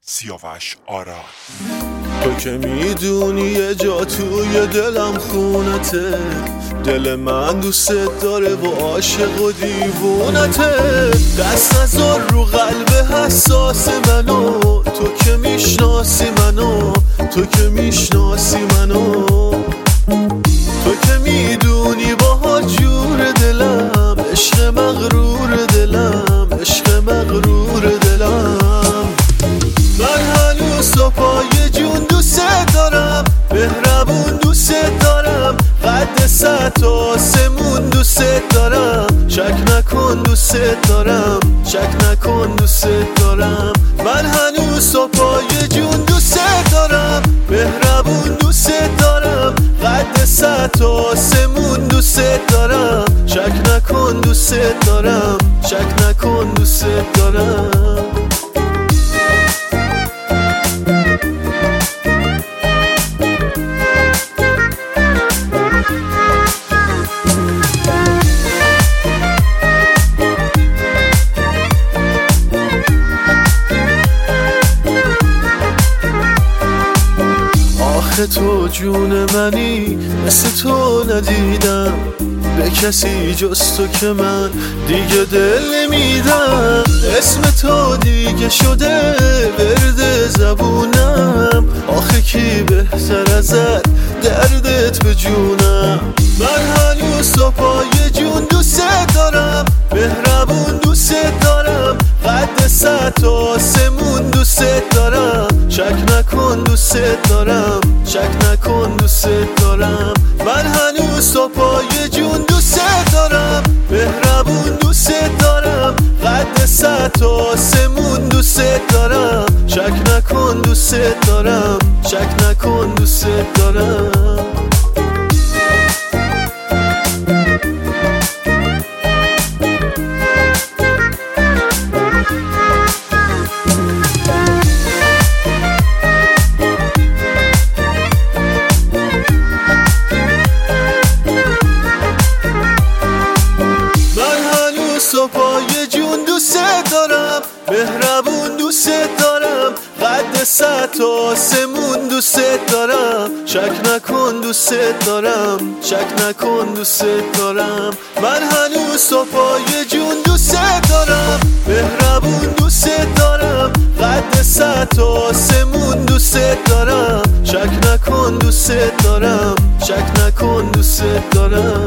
سیاوش آراد. تو که میدونی یه جا توی دلم خونته، دل من دوست داره و عاشق و دیوونته. دست نذار رو قلب حساس منو، تو که میشناسی منو، تو که میشناسی منو. تو که میدونی با جور دلم، عشق مغرور دلم، عشق مغرور دلم. من هنوز تو پای جون دوست دارم، مهربون دوست دارم، قد سطح آسمون دوست دارم. شک نکن دوست دارم، شک نکن دوست دارم. من هنوز تو پای جون دوست دارم، مهربون دوست دارم، قد سطح آسمون دوست دارم. شک نکن دوست دارم، شک نکن دوست دارم. تو جون منی، مثل تو ندیدم به کسی جز تو که من دیگه دل نمیدم. اسم تو دیگه شده ورد زبونم، آخه کی بهتر ازت دردت به جونم. من هنوز تو پای جون دوست دارم، مهربون دوست دارم، قد سطح آسمون دوست دارم. شک نکن دوست دارم، شک نکن دوست دارم. من هنوز تو پای جون دوست دارم، مهربون دوست دارم، قد سطح آسمون دوست دارم. شک نکن دوست دارم، شک نکن دوست دارم. تو پای جون دوست دارم، مهربون دوست دارم، قد سطح آسمون دوست دارم. شک نکن دوست دارم، شک نکن دوست دارم. من هنوز تو پای جون دوست دارم، مهربون دوست دارم، قد سطح آسمون دوست دارم. شک نکن دوست دارم، شک نکن دوست دارم.